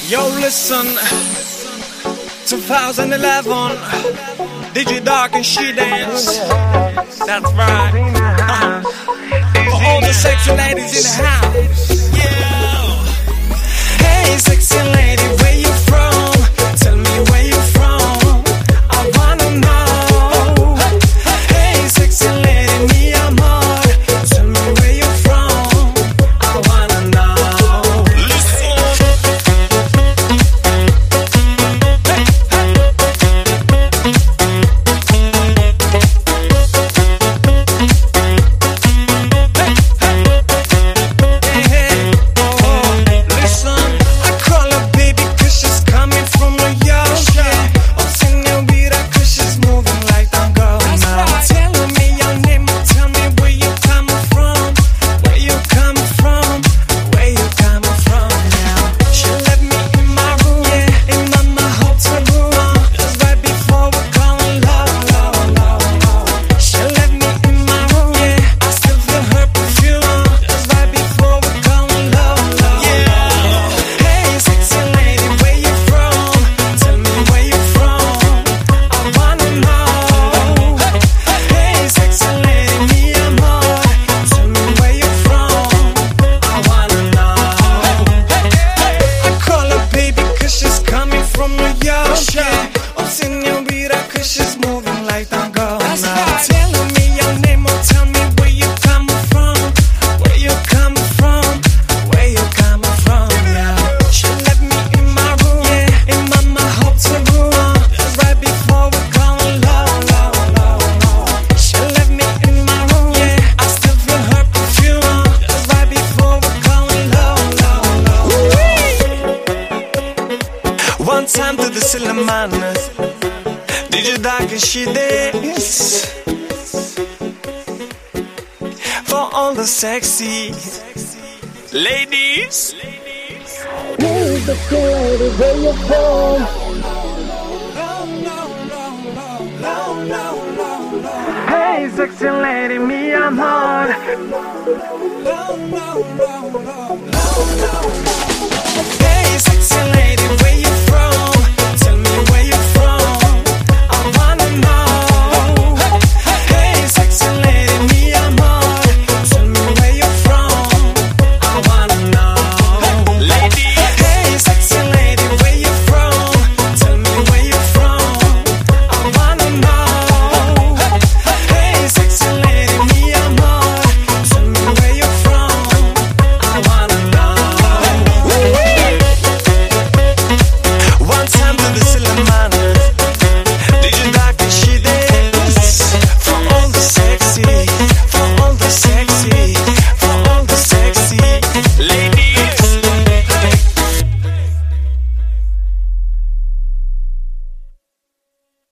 Yo, listen, 2011, DJ Dark and She Dance. That's right. For all the sexy ladies in the house. Yeah. Hey, sexy lady, where you from? Tell me where you from. I wanna know. Hey, sexy lady, mi amor. Tell me where you from. I wanna know. One time to the Silliman, DJ Dark and She Dance. For all the sexy ladies. Hey, sexy lady, where you from? Hey, sexy lady, mi amor.